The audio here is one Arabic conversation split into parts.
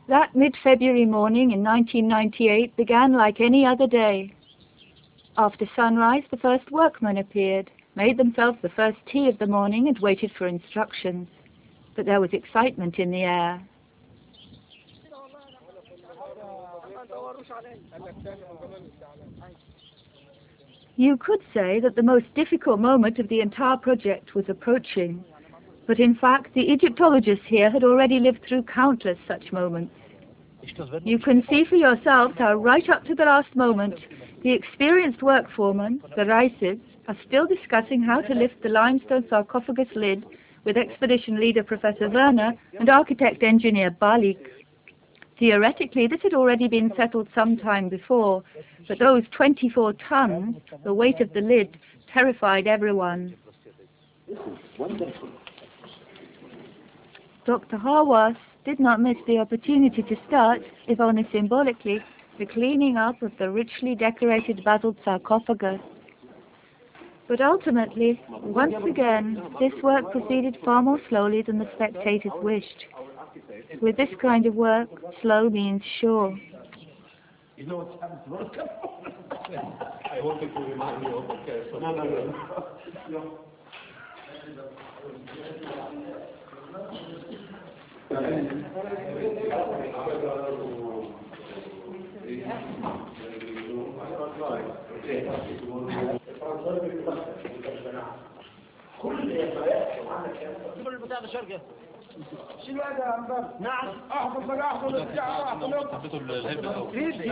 That mid-February morning in 1998 began like any other day. After sunrise, the first workmen appeared, made themselves the first tea of the morning and waited for instructions. But there was excitement in the air. You could say that the most difficult moment of the entire project was approaching, but in fact the Egyptologists here had already lived through countless such moments. You can see for yourselves how right up to the last moment the experienced work foremen, the Raises, are still discussing how to lift the limestone sarcophagus lid with expedition leader Professor Werner and architect-engineer Balik. Theoretically, this had already been settled some time before, but those 24 tons, the weight of the lid, terrified everyone. Dr. Hawass did not miss the opportunity to start, if only symbolically, the cleaning up of the richly decorated basalt sarcophagus. But ultimately, once again, this work proceeded far more slowly than the spectators wished. With this kind of work, slow means sure. You know what's happened to us? I wanted to remind you of it. كل البتاع ده شرقه شيل هذا يا عمار. نعم احفظ بقى احفظ البتاع حطيته الهبه الاول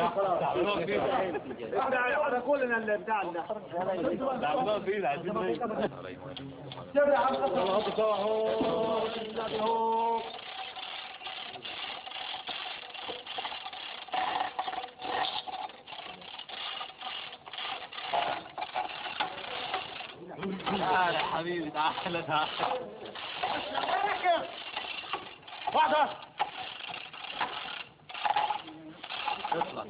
على كلنا البتاع ده ده فين عايزين ايه تبع على الخط اهو تعال يا حبيبي تعال تعال واحدة اطلع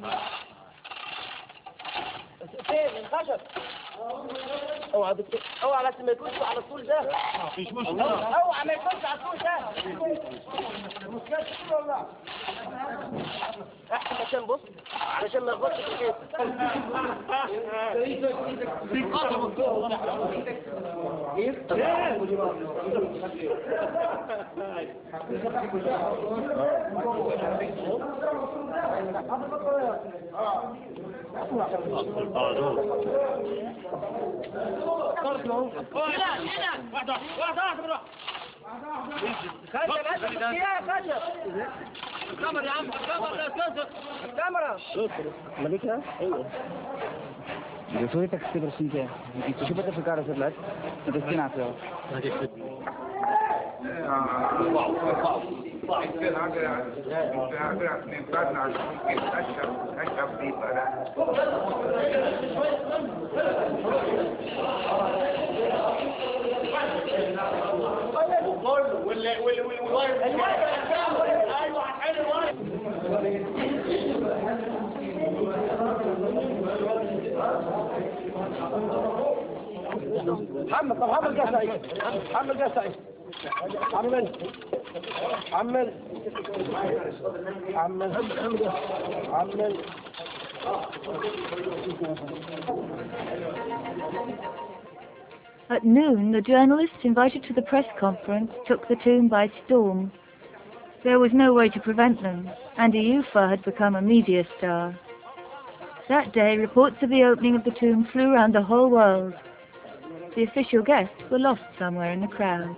فين الخشب اوعى اوعى بس ما يكونش على الطول ده مفيش مشكلة اوعى ما يكونش على الطول ده مشكلة والله احسن عشان بص علشان ما يغطش الكيس في قطع الكاميرا يا عم الكاميرا الكاميرا ملكها ايوه Yo soy taxi presente y tú siempre te ficar a hacer la destinación. محمد طب حمل جاء سعيد حمل جاء سعيد حمل حمل حمل حمل At noon, the journalists invited to the press conference took the tomb by storm. There was no way to prevent them, and Iufa had become a media star. That day, reports of the opening of the tomb flew around the whole world. The official guests were lost somewhere in the crowd.